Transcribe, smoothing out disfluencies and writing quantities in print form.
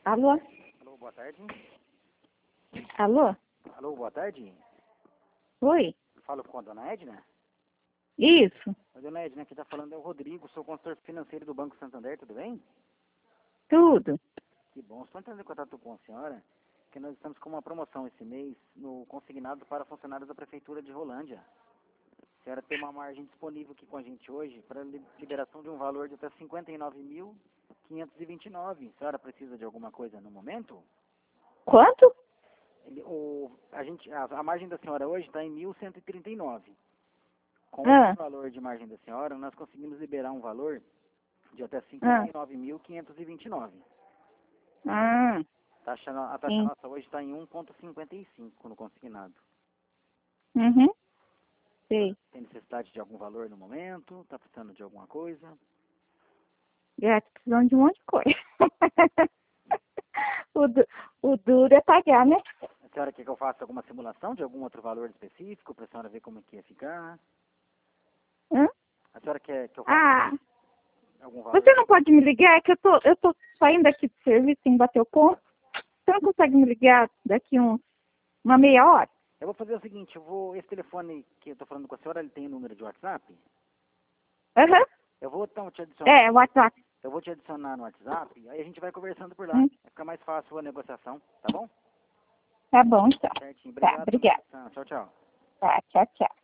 Alô? Alô, boa tarde. Alô? Alô, boa tarde. Oi? Falo com a dona Edna. Isso, A dona Edna, quem está falando é o Rodrigo, sou consultor financeiro do Banco Santander, tudo bem? tudo. Que bom. Estou entrando em contato com a senhora, que nós estamos com uma promoção esse mês no consignado para funcionários da Prefeitura de Rolândia. A senhora tem uma margem disponível aqui com a gente hoje para liberação de um valor de até R$ 59.529. A senhora precisa de alguma coisa no momento? Quanto? A margem da senhora hoje está em 1.139. Com Ah, esse valor de margem da senhora, nós conseguimos liberar um valor de até ah, 59.529. ah, A taxa sim. nossa hoje está em 1,55 no consignado. Uhum, A senhora sei. tem necessidade de algum valor no momento? Está precisando de alguma coisa? Já tô precisando de um monte de coisa. O duro é pagar, né? A senhora quer que eu faça alguma simulação de algum outro valor específico para a senhora ver como é que ia ficar? Hã? A senhora quer que eu faça Ah, algum valor? você não pode me ligar? É que eu tô saindo aqui do serviço em bater o ponto. Você não consegue me ligar daqui uma meia hora? Eu vou fazer o seguinte, esse telefone que eu estou falando com a senhora, ele tem número de WhatsApp? Aham. Eu vou então te adicionar. É, WhatsApp. Eu vou te adicionar no WhatsApp, aí a gente vai conversando por lá. Hum, Vai ficar mais fácil a negociação, tá bom? tá bom, então. Certinho. Tá, Obrigado pela obrigada. atenção. Tchau, tchau. Tá, tchau, tchau.